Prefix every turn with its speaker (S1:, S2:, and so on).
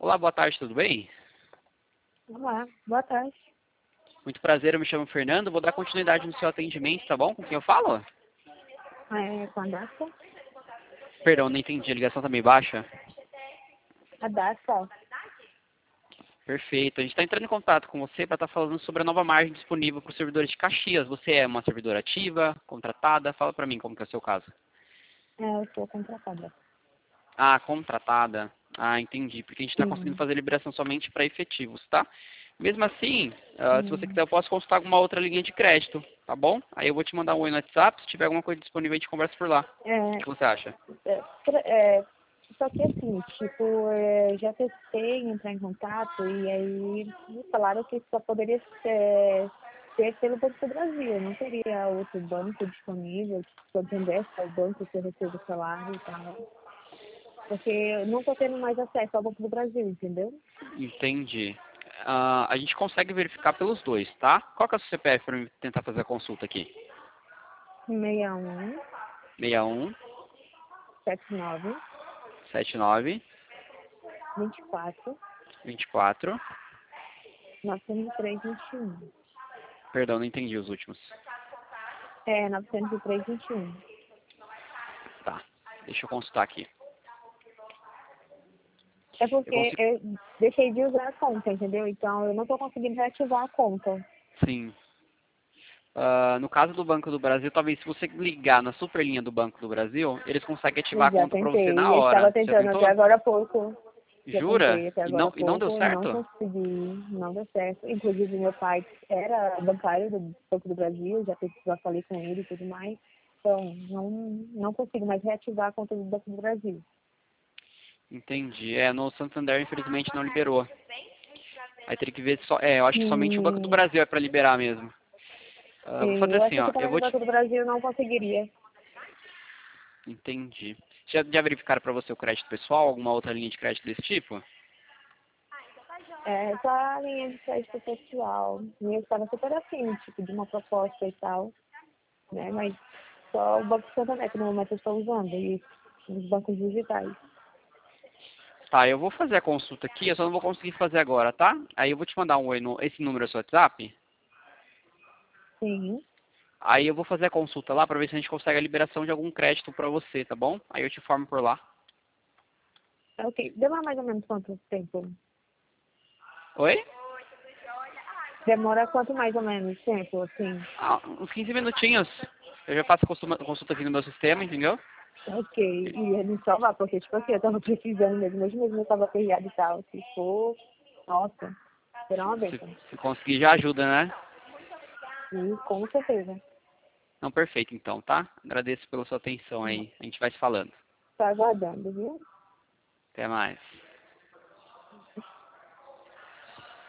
S1: Olá, boa tarde, tudo bem?
S2: Olá, boa tarde.
S1: Muito prazer, eu me chamo Fernando, vou dar continuidade no seu atendimento, tá bom? Com quem eu falo?
S2: Com a Daça?
S1: Perdão, não entendi, a ligação tá meio baixa.
S2: A Daça.
S1: Perfeito, a gente está entrando em contato com você para estar falando sobre a nova margem disponível para os servidores de Caxias. Você é uma servidora ativa, contratada? Fala para mim como que é o seu caso.
S2: Eu sou contratada.
S1: Ah, contratada. Ah, entendi, porque a gente está conseguindo
S2: Sim.
S1: fazer liberação somente para efetivos, tá? Mesmo assim, se você
S2: Hum,
S1: quiser, eu posso consultar alguma outra linha de crédito, tá bom? Aí eu vou te mandar um oi no WhatsApp, se tiver alguma coisa disponível, a gente conversa por lá. O
S2: é,
S1: que você acha?
S2: Só que assim, tipo, já testei entrar em contato e aí me falaram que só poderia ser pelo Banco do Brasil, não teria outro banco disponível, tipo, se eu atendesse ao banco que eu recebo o salário e tal. Porque eu não estou tendo mais acesso ao Banco do Brasil, entendeu?
S1: Entendi. A gente consegue verificar pelos dois, tá? Qual que é o seu CPF para eu tentar fazer a consulta aqui?
S2: 61
S1: 61
S2: 79
S1: 79
S2: 24
S1: 24.
S2: 903 21.
S1: Perdão, não entendi os últimos.
S2: 903 21.
S1: Tá. Deixa eu consultar aqui.
S2: É
S1: Eu
S2: porque
S1: consigo.
S2: eu deixei de usar a conta, entendeu? Então eu não estou conseguindo reativar a conta.
S1: Sim. No caso do Banco do Brasil, talvez se você ligar na superlinha do Banco do Brasil, eles conseguem ativar
S2: Eu
S1: a
S2: já
S1: conta para você na
S2: tentei, eu estava
S1: hora. Você já
S2: tentando até
S1: tentou?
S2: agora há pouco. Já
S1: Jura?
S2: tentei até
S1: E
S2: agora
S1: não,
S2: há
S1: e não deu
S2: pouco, não
S1: certo?
S2: consegui, não deu certo. Inclusive meu pai era bancário do Banco do Brasil, já falei com ele e tudo mais. Então, não consigo mais reativar a conta do Banco do Brasil.
S1: Entendi. No Santander, infelizmente, não liberou. Aí teria que ver só. Eu acho que somente o Banco do
S2: E
S1: Brasil é para liberar mesmo. Vou fazer
S2: eu
S1: assim,
S2: achei
S1: ó.
S2: que
S1: Eu
S2: também o
S1: vou te.
S2: Banco do Brasil não conseguiria.
S1: Entendi. Já verificaram para você o crédito pessoal? Alguma outra linha de crédito desse tipo?
S2: Só a linha de crédito pessoal. E eu estava super afim, tipo, de uma proposta e tal, né? Mas só o Banco Santander que no momento eu estou usando, e os bancos digitais.
S1: Tá, eu vou fazer a consulta aqui, eu só não vou conseguir fazer agora, tá? Aí eu vou te mandar um oi no. Esse número é seu WhatsApp?
S2: Sim.
S1: Aí eu vou fazer a consulta lá para ver se a gente consegue a liberação de algum crédito para você, tá bom? Aí eu te informo por lá.
S2: Ok. Demora mais ou menos quanto tempo?
S1: Oi?
S2: Demora quanto mais ou menos tempo, assim?
S1: Uns 15 minutinhos. Eu já faço a consulta aqui no meu sistema, entendeu?
S2: Ok. E ia me salvar, porque, tipo assim, eu tava precisando mesmo. Hoje mesmo eu tava aperreada e tal. Se for, nossa, será uma
S1: Se,
S2: bênção.
S1: se conseguir já ajuda, né?
S2: E com certeza.
S1: Não, perfeito então, tá? Agradeço pela sua atenção aí. A gente vai se falando.
S2: Tá aguardando, viu?
S1: Até mais.